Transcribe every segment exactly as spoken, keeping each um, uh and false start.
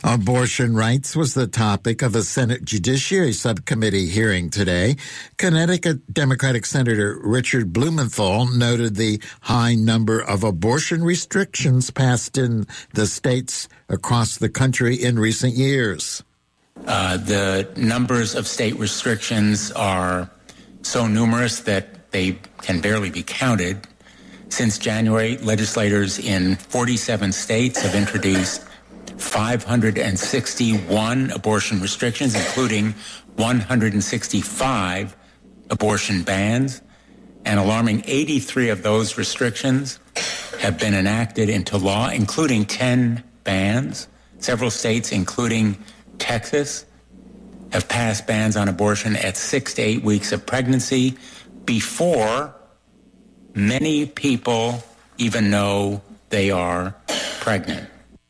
Abortion rights was the topic of a Senate Judiciary Subcommittee hearing today. Connecticut Democratic Senator Richard Blumenthal noted the high number of abortion restrictions passed in the states across the country in recent years. Uh, the numbers of state restrictions are so numerous that they can barely be counted. Since January, legislators in forty-seven states have introduced five hundred sixty-one abortion restrictions, including one hundred sixty-five abortion bans. An alarming eighty-three of those restrictions have been enacted into law, including ten bans. Several states, including Texas, have passed bans on abortion at six to eight weeks of pregnancy before many people even know they are pregnant.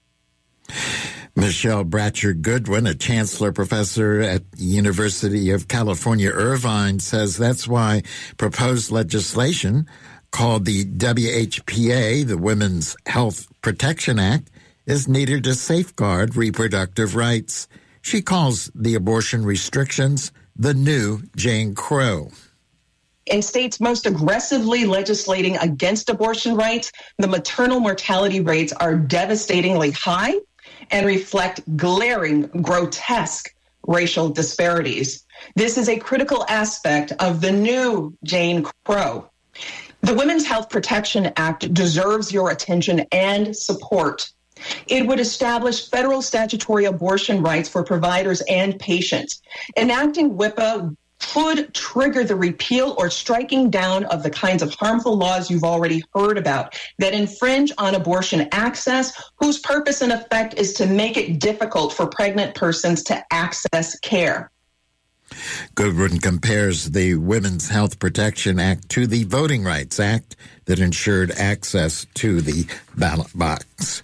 Michelle Bratcher Goodwin, a chancellor professor at the University of California, Irvine, says that's why proposed legislation called the W H P A, the Women's Health Protection Act, is needed to safeguard reproductive rights. She calls the abortion restrictions the new Jane Crow. In states most aggressively legislating against abortion rights, the maternal mortality rates are devastatingly high and reflect glaring, grotesque racial disparities. This is a critical aspect of the new Jane Crow. The Women's Health Protection Act deserves your attention and support. It would establish federal statutory abortion rights for providers and patients. Enacting W I P A could trigger the repeal or striking down of the kinds of harmful laws you've already heard about that infringe on abortion access, whose purpose and effect is to make it difficult for pregnant persons to access care. Goodwin compares the Women's Health Protection Act to the Voting Rights Act that ensured access to the ballot box.